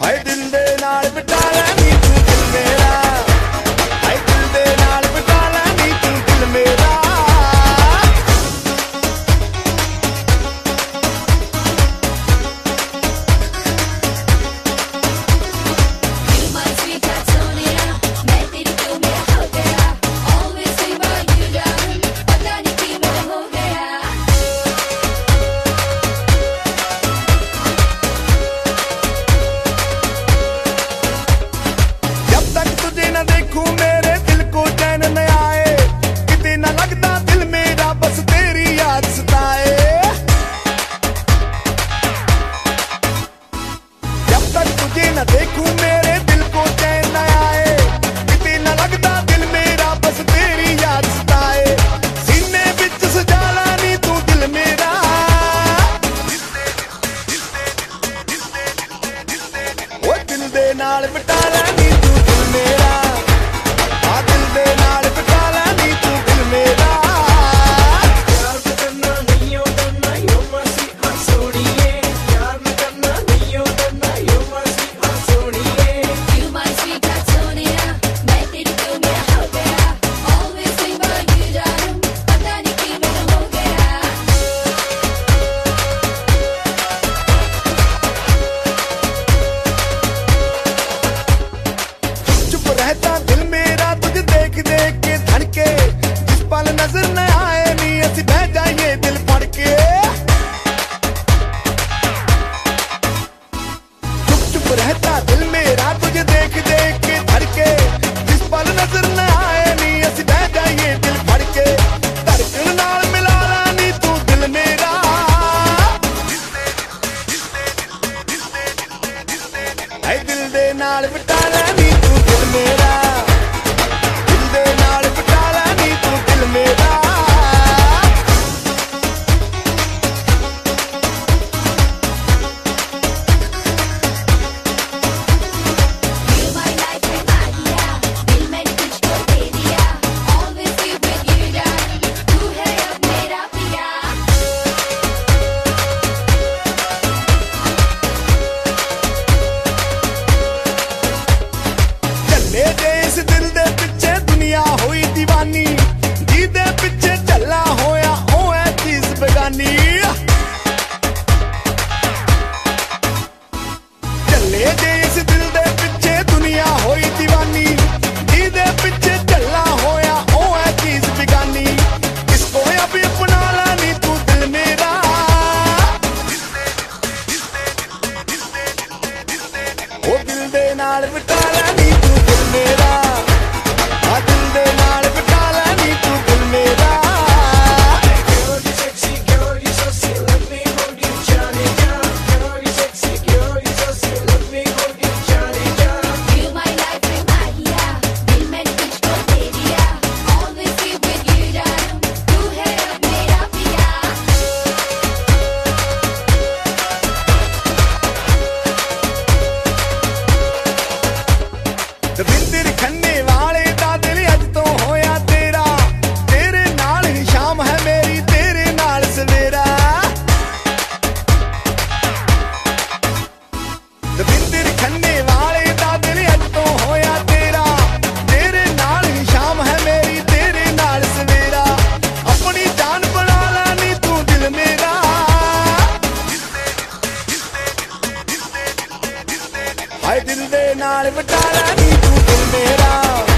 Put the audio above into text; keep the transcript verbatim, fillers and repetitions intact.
हाय दिल दे नाल बिठा लै नी तू दिल मेरा, हाय दिल दे नाल बिठा लै नी तू दिल मेरा। देखूं मेरे दिल को चैन न आए, कितने न लगता दिल मेरा बस तेरी याद सताए। जब तक तुझे न देखूं मेरे दिल को चैन न आए, कितने न लगता दिल मेरा बस तेरी याद सताए। सीने विच सजा ला नी तू दिल मेरा, ओ दिल दे नाल बिठा लै नी तू दिल मेरा, रहता दिल मेरा तुझे देख देख के धड़के। जिस पल नजर न आए नी असी बह जाइए दिल फड़ के। चुप चुप रहता दिल मेरा तुझे देख देख के धड़के। जिस पल नजर न आए नी असी बह जाइए दिल फड़ के। धड़कन नाल मिला ला नी तू दिल मेरा, हाय दिल दे नाल बिठा लै नी तू दिल मेरा, दिल दे नाल बिठा लै नी तू दिल मेरा। इस दिल दे पिछे दुनिया हुई दीवानी, जी दे पिछे चला होया ओ है चीज बेगानी। चले जे इस दिल दे पिछे दुनिया हुई दीवानी, जी दे पिछे चला होया ओ है चीज बेगानी। इसको अभी अपना ला नी तू दिल मेरा, ओ दिल दे नाल बिठा लै नी तू दिल मेरा, दिल दे नाल बिठा लै नी तू दिल मेरा। दविंदर खन्ने वाले दा दिल अज तो होया तेरा, तेरे नाल ही शाम है मेरी तेरे नाल सवेरा। दविंदर खन्ने वाले दा दिल अज तो होया तेरा, तेरे नाल ही शाम है मेरी तेरे नाल सवेरा। अपनी जान बना लै नी तू दिल मेरा, हाय दिल दे नाल बिठा लै नी तू दिल मेरा।